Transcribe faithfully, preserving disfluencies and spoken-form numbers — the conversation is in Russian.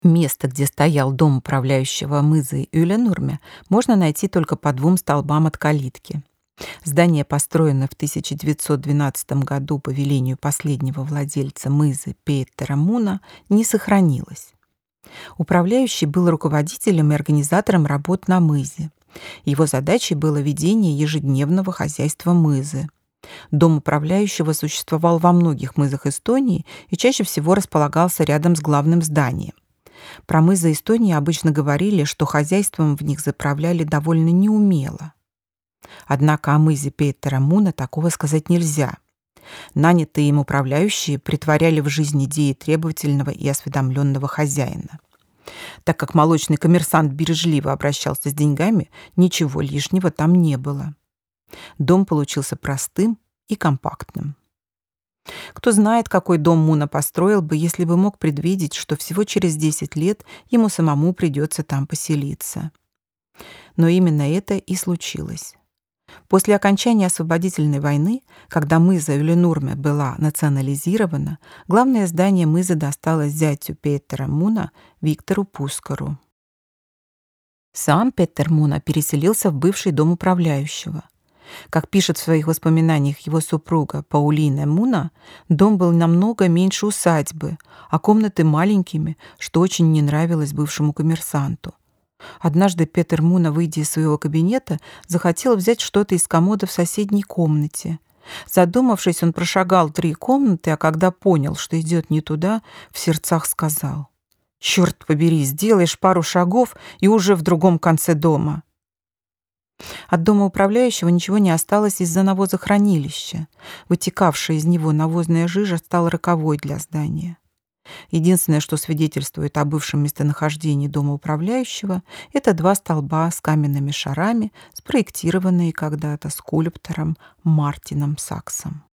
Место, где стоял дом управляющего Мызы Юленурме, можно найти только по двум столбам от калитки. Здание, построенное в тысяча девятьсот двенадцатом году по велению последнего владельца Мызы Петера Муна, не сохранилось. Управляющий был руководителем и организатором работ на Мызе. Его задачей было ведение ежедневного хозяйства Мызы. Дом управляющего существовал во многих мызах Эстонии и чаще всего располагался рядом с главным зданием. Про мызы Эстонии обычно говорили, что хозяйством в них заправляли довольно неумело. Однако о мызе Петера Муна такого сказать нельзя. Нанятые им управляющие притворяли в жизнь идеи требовательного и осведомленного хозяина. Так как молочный коммерсант бережливо обращался с деньгами, ничего лишнего там не было. Дом получился простым и компактным. Кто знает, какой дом Муна построил бы, если бы мог предвидеть, что всего через десять лет ему самому придется там поселиться. Но именно это и случилось. После окончания освободительной войны, когда мыза Юленурме была национализирована, главное здание мызы досталось зятю Петера Муна Виктору Пускару. Сам Петер Муна переселился в бывший дом управляющего. Как пишет в своих воспоминаниях его супруга Паулина Муна, дом был намного меньше усадьбы, а комнаты маленькими, что очень не нравилось бывшему коммерсанту. Однажды Петер Муна, выйдя из своего кабинета, захотел взять что-то из комода в соседней комнате. Задумавшись, он прошагал три комнаты, а когда понял, что идет не туда, в сердцах сказал: «Черт побери, сделаешь пару шагов и уже в другом конце дома». От дома управляющего ничего не осталось из-за навозохранилища. Вытекавшая из него навозная жижа стала роковой для здания. Единственное, что свидетельствует о бывшем местонахождении дома управляющего, это два столба с каменными шарами, спроектированные когда-то скульптором Мартином Саксом.